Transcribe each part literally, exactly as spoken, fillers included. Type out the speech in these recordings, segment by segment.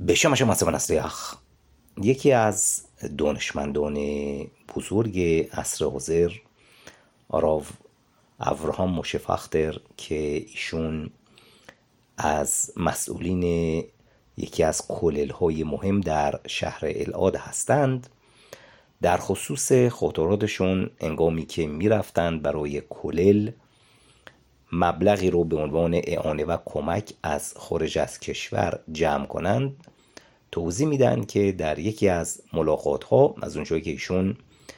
בשם השם عاصم نصریخ، یکی از دانشمندان بزرگ عصر حاضر، آراو ابراهام موشه فاختر، که ایشون از مسئولین یکی از کلل‌های مهم در شهر العاد هستند، در خصوص خاطراتشون انگامی که میرفتند برای کلل مبلغی رو به عنوان اعانه و کمک از خارج از کشور جمع کنند، توضیح میدن که در یکی از ملاقات ها، از اونجایی که ایشون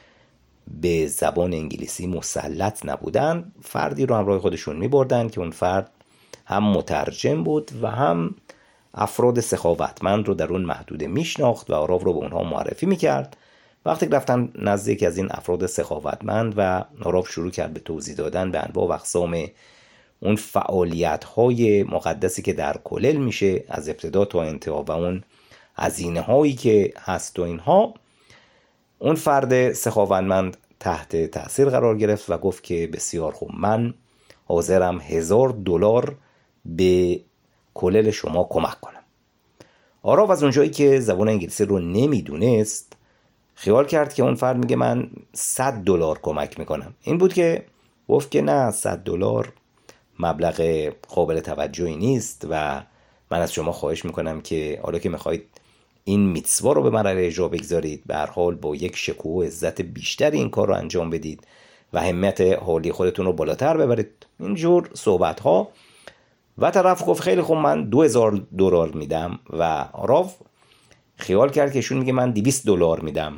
به زبان انگلیسی مسلط نبودن، فردی رو همراه خودشون میبردن که اون فرد هم مترجم بود و هم افراد سخاوتمند رو در اون محدوده میشناخت و آراو رو به اونها معرفی میکرد. وقتی رفتن نزد یکی از این افراد سخاوتمند و آراو شروع کرد به توضیح دادن به انواع و اقسام اون فعالیت‌های مقدسی که در کلل میشه، از ابتدا تا انتها، و اون هزینه هایی که هست و اینها، اون فرد سخاوتمند تحت تأثیر قرار گرفت و گفت که بسیار خوب، من حاضرم هزار دلار به کلل شما کمک کنم. آراو از اونجایی که زبان انگلیسی رو نمیدونست خیال کرد که اون فرد میگه من صد دلار کمک میکنم. این بود که گفت که نه، صد دلار مبلغ قابل توجهی نیست و من از شما خواهش میکنم که حالا که میخواید این میتسوا رو به مرحله اجرا بگذارید، به هر حال با یک شکوه و عزت بیشتر این کار رو انجام بدید و همت حالی خودتون رو بالاتر ببرید. اینجور صحبت ها و طرف گفت خیلی خوب، من دو هزار دلار میدم و آراو خیال کرد که ایشون میگه من دویست دلار میدم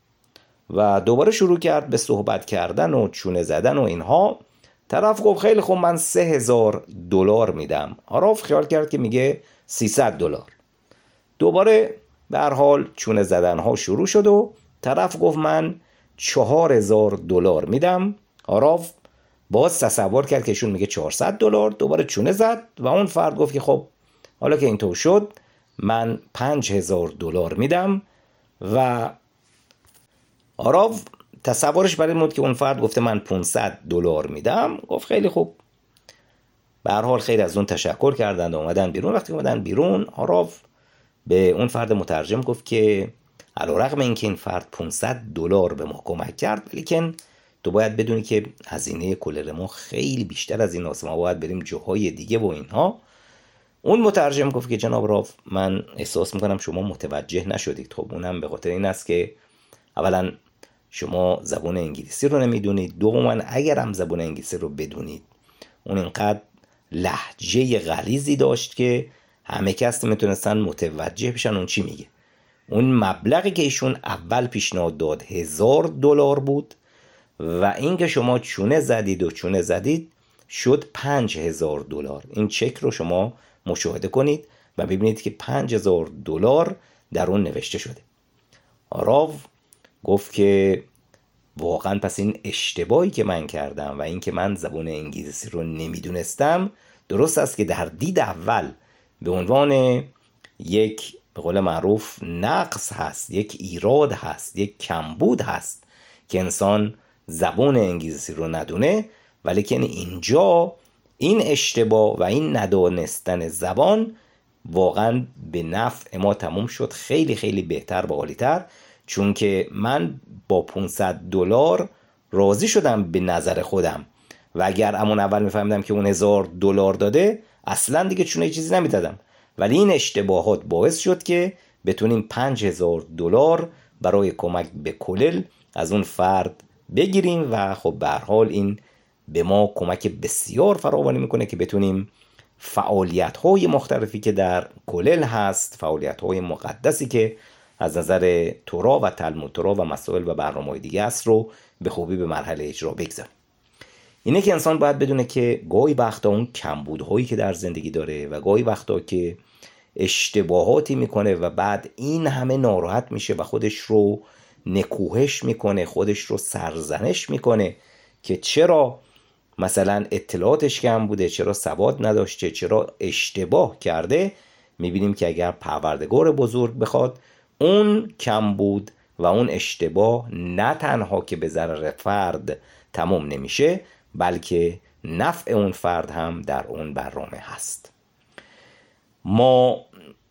و دوباره شروع کرد به صحبت کردن و چونه زدن و اینها. طرف گفت خیلی خوب، من سه هزار دلار میدم. آراو خیال کرد که میگه سیصد دلار. دوباره به هر حال چونه زدن ها شروع شد و طرف گفت من چهار هزار دلار میدم. آراو باز تصور کرد که ایشون میگه چهارصد دلار، دوباره چونه زد و اون فرد گفت که خب حالا که اینطور شد من پنج هزار دلار میدم و آراو تصورش برای این بود که اون فرد گفته من پانصد دلار میدم. گفت خیلی خوب. به هر حال خیلی از اون تشکر کردند و اومدن بیرون. وقتی اومدن بیرون آراو به اون فرد مترجم گفت که علیرغم اینکه این فرد پانصد دلار به ما کمک کرد، ولیکن تو باید بدونی که هزینه کلل ما خیلی بیشتر از این است، ما باید بریم جاهای دیگه و اینها. اون مترجم گفت که جناب آراو، من احساس میکنم شما متوجه نشدید. خب اونم به خاطر این است که اولا شما زبان انگلیسی رو نمیدونید، دوما اگر هم زبان انگلیسی رو بدونید، اون اینقدر لهجه غلیظی داشت که همه کس میتونستن متوجه بشن اون چی میگه. اون مبلغی که ایشون اول پیشنهاد داد هزار دلار بود و این که شما چونه زدید و چونه زدید شد پنج هزار دلار. این چک رو شما مشاهده کنید و ببینید که پنج هزار دلار در اون نوشته شده. آراو گفت که واقعا پس این اشتباهی که من کردم و این که من زبان انگلیسی رو نمیدونستم درست است که در دید اول به عنوان یک به قول معروف نقص هست، یک ایراد هست، یک کمبود هست که انسان زبان انگلیسی رو ندونه، ولی که اینجا این اشتباه و این ندانستن زبان واقعا به نفع ما تموم شد، خیلی خیلی بهتر و عالی‌تر، چون که من با پانصد دلار راضی شدم به نظر خودم و اگر همون اول میفهمیدم که اون هزار دلار داده اصلا دیگه چونه چیزی نمیدادم. ولی این اشتباهات باعث شد که بتونیم پنج هزار دلار برای کمک به کلل از اون فرد بگیریم و خب به هر حال این به ما کمک بسیار فراوانی میکنه که بتونیم فعالیت‌های مختلفی که در کلل هست، فعالیت‌های مقدسی که از نظر تورا و تلمود تورا و مسائل و برنامه‌های دیگه است رو به خوبی به مرحله اجرا بگذاریم. اینه که انسان باید بدونه که گاهی وقتا اون کمبودهایی که در زندگی داره و گاهی وقتا که اشتباهاتی میکنه و بعد این همه ناراحت میشه و خودش رو نکوهش میکنه، خودش رو سرزنش میکنه که چرا مثلا اطلاعاتش کم بوده، چرا سواد نداشته، چرا اشتباه کرده. میبینیم که اگر پروردگار بزرگ بخواد، اون کمبود و اون اشتباه نه تنها که به ضرر فرد تمام نمیشه، بلکه نفع اون فرد هم در اون برنامه هست. ما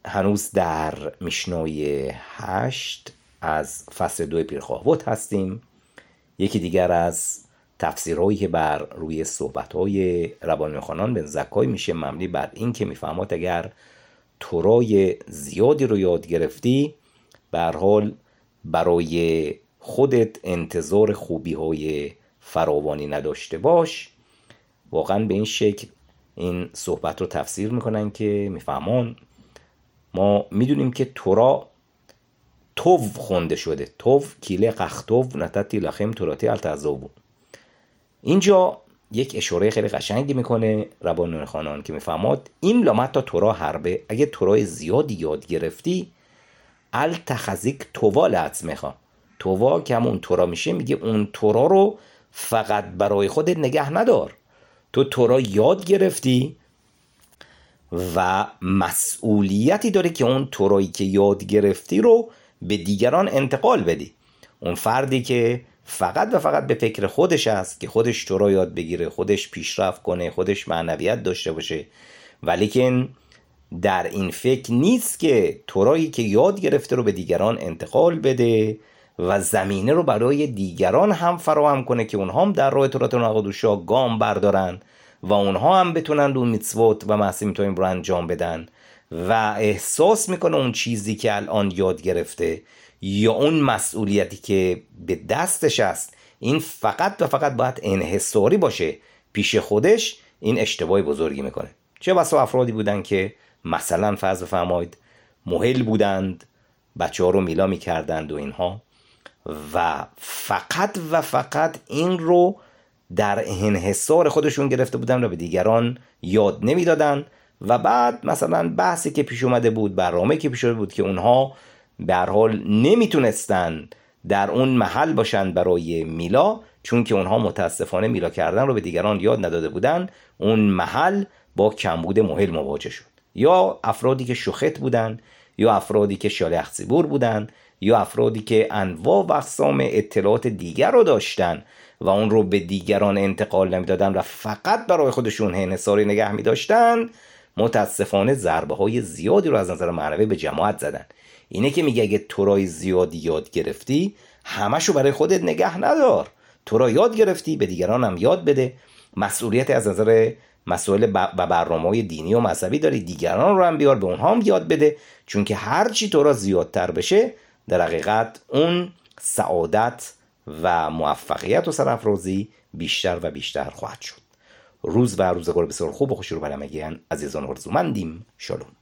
هنوز در میشنای هشت از فصل دو پیرخواهوت هستیم. یکی دیگر از تفسیرهایی که بر روی صحبتهای ربانی خانان بن زکای میشه مبنی بر این که میفهمد اگر تورای زیادی رو یاد گرفتی، به هر حال برای خودت انتظار خوبی های فراوانی نداشته باش. واقعا به این شکل این صحبت رو تفسیر میکنن که میفهمون ما میدونیم که تورا توو خونده شده، توو کیله قختوو نتتی لخم توراتی التعذوبو. اینجا یک اشاره خیلی قشنگی میکنه ربانون خانان که میفهمد این لامت تا تورا حربه، اگه تورای زیادی یاد گرفتی التخذیک تووا لعظمخا، تووا که همون تورا میشه، میگه اون تورا رو فقط برای خودت نگه ندار، تو تورا یاد گرفتی و مسئولیتی داره که اون تورایی که یاد گرفتی رو به دیگران انتقال بدی. اون فردی که فقط و فقط به فکر خودش است که خودش تورا یاد بگیره، خودش پیشرفت کنه، خودش معنویت داشته باشه، ولیکن در این فکر نیست که تورایی که یاد گرفته رو به دیگران انتقال بده و زمینه رو برای دیگران هم فراهم کنه که اونها هم در راه تورات نقدوشا گام بردارن و اونها هم بتونن اون میتسوت و معصیت این رو انجام بدن و احساس میکنه اون چیزی که الان یاد گرفته یا اون مسئولیتی که به دستش است این فقط و فقط باید انحصاری باشه پیش خودش، این اشتباه بزرگی میکنه. چه بسا افرادی بودن که مثلا فرض بفرمایید مهل بودند، بچه ها رو میلا میکردند و اینها، و فقط و فقط این رو در انحصار خودشون گرفته بودن و به دیگران یاد نمیدادن و بعد مثلا بحثی که پیش اومده بود، برنامه که پیش اومده بود که اونها به هر حال نمیتونستن در اون محل باشن برای میلا، چون که اونها متاسفانه میلا کردن رو به دیگران یاد نداده بودن، اون محل با کمبود مهل مواجه شد. یا افرادی که شخط بودن، یا افرادی که شالح زیبور بودن، یا افرادی که انواع و اقسام اطلاعات دیگر رو داشتن و اون رو به دیگران انتقال نمیدادن و فقط برای خودشون انحصاری نگه میداشتن، متاسفانه ضربه های زیادی رو از نظر معنوی به جماعت زدن. اینه که میگه اگه تورای زیادی یاد گرفتی همشو برای خودت نگه ندار، تورا یاد گرفتی به دیگران هم یاد بده، مسئولیت از نظر مسائل و برنامه‌های دینی و مذهبی داری، دیگران رو هم بیار به اونها هم یاد بده، چون که هرچی تورا زیادتر بشه در حقیقت اون سعادت و موفقیت و سرافرازی بیشتر و بیشتر خواهد شد. روز و روزگار بسیار خوب و خوشی رو برای همگی عزیزان آرزومندیم. شالوم.